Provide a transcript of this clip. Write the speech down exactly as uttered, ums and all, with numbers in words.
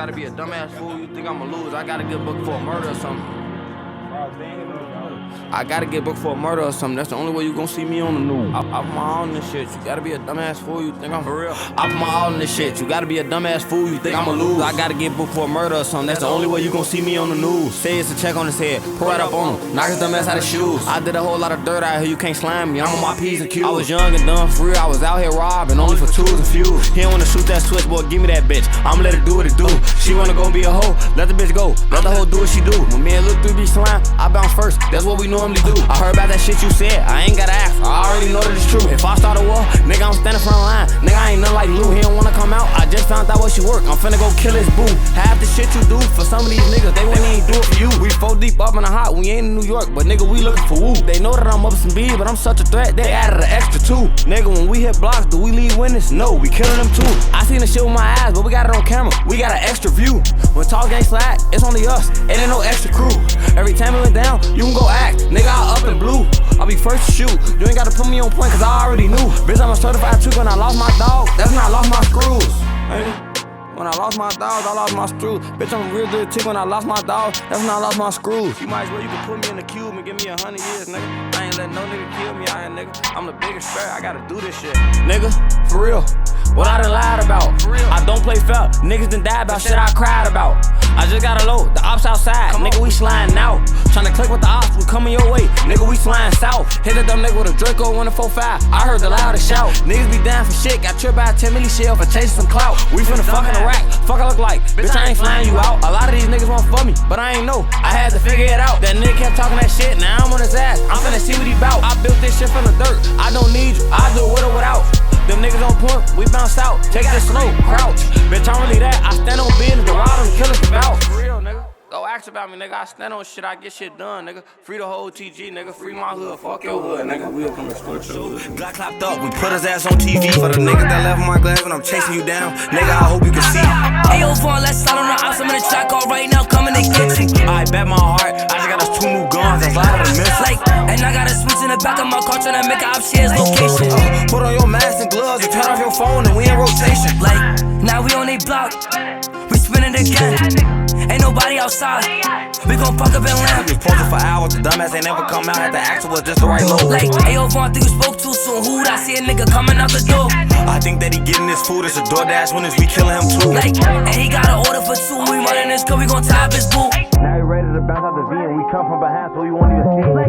gotta be a dumbass fool. You think I'ma lose? I gotta get booked for a murder or something. I gotta get booked for a murder or something. That's the only way you gon' see me on the news. I, I put my all in this shit. You gotta be a dumbass fool. You think I'm for real? I put my all in this shit. You gotta be a dumbass fool. You think I'ma lose? I gotta get booked for a murder or something. That's the only way you gon' see me on the news. Say it's a check on his head. Pour right up on him. Knock his dumb ass out of shoes. I did a whole lot of dirt out here. You can't slime me. I'm on my P's and Q's. I was young and dumb for real. I was out here robbing only for twos and fews. He don't wanna shoot that switch, boy. Give me that bitch. I'ma let her do what it do. She wanna go be a hoe. Let the bitch go. Let the hoe do what she do. When me and Lil three be slime, I bounce first. That's what we normally do. I heard about that shit you said, I ain't gotta ask, I already know that it's true. If I start a war, nigga, I'm standing front line. Nigga, I ain't nothing like Lou, he don't wanna come out. I just found out where she work, I'm finna go kill his boo. Half the shit you do for some of these niggas, they wouldn't even do it for you. We four deep up in the hot, we ain't in New York, but nigga, we looking for woo. They know that I'm up some B, but I'm such a threat, they added an extra two. Nigga, when we hit blocks, do we leave witness? No, we killing them too. I seen the shit with my eyes, but we got it on camera, we got an extra view. When Talk Gang slide, it's only us, it ain't no extra crew. Every time it went down, you can go act, nigga, I up in blue. I'll be first to shoot, you ain't gotta put me on point cause I already knew. Bitch, I'm a certified trick when I lost my dog, that's when I lost my screws. When I lost my dog, I lost my screws. Bitch, I'm a real good tick when I lost my dog, that's when I lost my screws. You might as well, you can put me in the cube and give me a hundred years, nigga. I ain't letting no nigga kill me out here, nigga. I'm the biggest threat, I gotta do this shit. Nigga, for real, what I done lied about. For real. I don't play fair, niggas done died about shit I cried about. I just got a load, the ops outside, Come nigga, on. We sliding out. Tryna click with the ops, we coming your way, nigga, we sliding south. Hit a dumb nigga with a Draco one four five, I heard the loudest shout. Niggas be down for shit, got tripped by a ten milli shell for chasing some clout. We finna fuck in the rack, fuck I look like, bitch, I ain't flying you out. A lot of these niggas want for me, but I ain't know, I had to figure it out. That nigga kept talking that shit, now I'm on his ass, I'm finna see what he bout. I built this shit from the dirt, I don't need you, I do it with or without. Them niggas on point, we bounce out, take this slow, crouch. Bitch, I'm really that, I stand on business, the ride them killers about. For real, nigga. Go ask about me, nigga. I stand on shit, I get shit done, nigga. Free the whole T G, nigga. Free my hood, fuck your hood, nigga. We'll come restore your hood. Got clapped up, we put his ass on T V. For the niggas that left my glass when I'm chasing you down, nigga, I hope you can see. Ayo, Vaughn, let's start on the ops. I'm in the track all right now, coming to get you. I bet my heart, I just got us two new guns, that's a lot of the miss. Like, and I got a switch in the back of my car, tryna make a op shares location. Uh, put on your mask and gloves, you turn off your phone and we in rotation. Like, now we on they block, we spinning again. Ain't nobody outside, we gon' fuck up and land. We was posted for hours, the dumbass ain't never come out. Had to ask was just the right load. Like, ayo, Vaughn, think you spoke too soon. Who'd I see a nigga coming out the door? I think that he getting his food, it's a DoorDash when it's we killing him too. Like, and he got an order for two. We running this cause we gon' tie up his boo. Now he ready to bounce out the V and we come from behind so he won't even see.